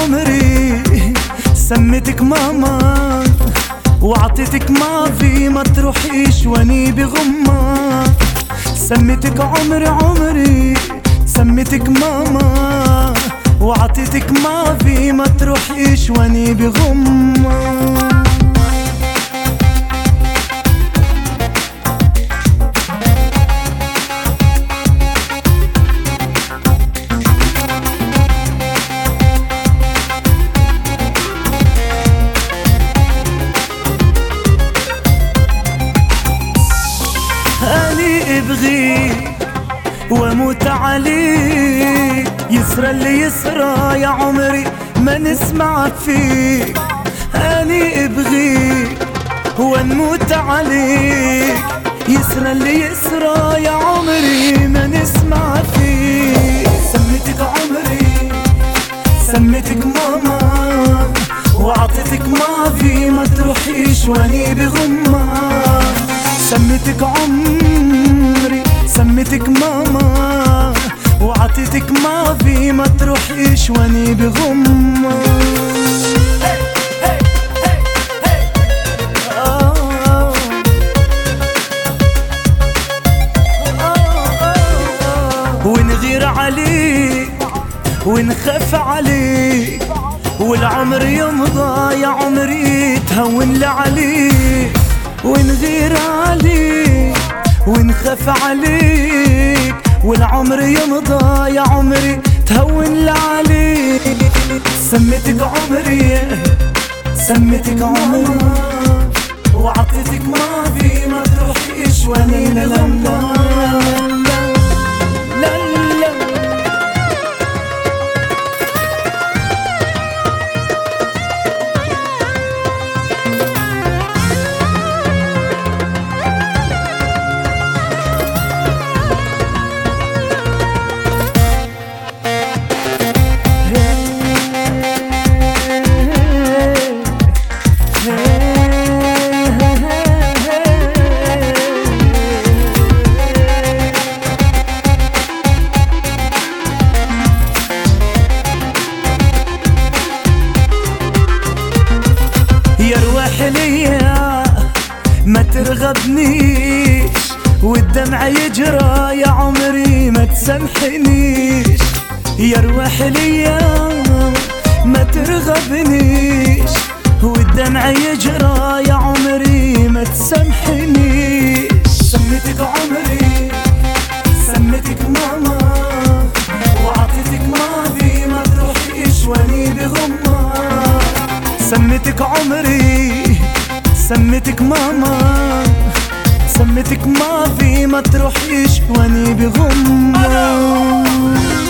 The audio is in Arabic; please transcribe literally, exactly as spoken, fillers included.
عمري، سميتك ماما وعطيتك ماضي، ما تروحيش واني بغمة. سميتك عمري عمري، سميتك ماما وعطيتك ماضي، ما تروحيش واني بغمة. أني ابغيك واموت عليك، يسرى اللي يسرى يا عمري ما نسمع فيك. أني ابغيك ونموت عليك، يسرى اللي يسرى يا عمري ما نسمع فيك. سميتك عمري، سميتك ماما وعطيتك ماضي، ما تروحيش واني بغمة. سميتك عمري، سميتك ماما وعطيتك ماضي، ما تروحيش واني بغمة. ونغير عليك ونخاف عليك، والعمر يمضى يا عمري تهون لي عليك. ونغير عليك ونخاف عليك، والعمر يمضى يا عمري تهون لي عليك. سميتك عمري، سميتك عمري وعطيتك ماضي، ما تروحيش واني بغمة. ليا ما ترغبنيش، والدمع يجرى يا عمري ما تسامحنيش. يا رواح ليا ما ترغبنيش، والدمع يجرى يا عمري ما تسامحنيش. سميتك عمري، سميتك ماما وعطيتك ماضي، ما تروحيش واني بغمة. سميتك عمري، سميتك ماما، سميتك ماضي، ما تروحيش واني بغمة.